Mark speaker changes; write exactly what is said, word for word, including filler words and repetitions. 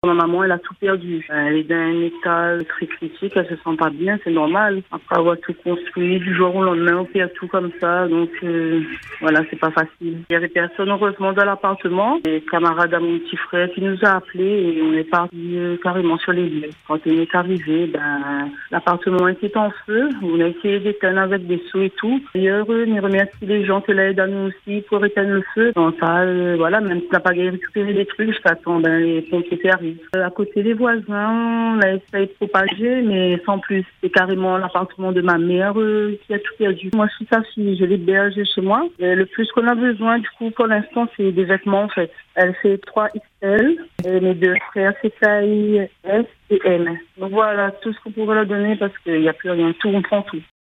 Speaker 1: Ma maman, elle a tout perdu. Elle est dans un état très critique, elle se sent pas bien, c'est normal. Après avoir tout construit, du jour au lendemain, on perd tout comme ça. Donc, euh, voilà, c'est pas facile. Il y avait personne, heureusement, dans l'appartement. Les camarades à mon petit frère qui nous a appelés et on est parti euh, carrément sur les lieux. Quand on est arrivé, ben, l'appartement était en feu. On a essayé d'éteindre avec des seaux et tout. D'ailleurs, euh, on remercie les gens qui l'aident à nous aussi pour éteindre le feu. Donc, ça, euh, voilà, même si on n'a pas récupéré des trucs, jusqu'à temps, ben, les pompiers arrivent. Euh, à côté des voisins, on a essayé de propager, mais sans plus. C'est carrément l'appartement de ma mère euh, qui a tout perdu. Moi, je suis sa fille, je l'héberge chez moi. Et le plus qu'on a besoin, du coup, pour l'instant, c'est des vêtements, en fait. Elle fait trois X L, et mes deux frères, c'est taille S et M. Donc voilà, tout ce qu'on pourrait leur donner, parce qu'il n'y a plus rien. Tout, on prend tout.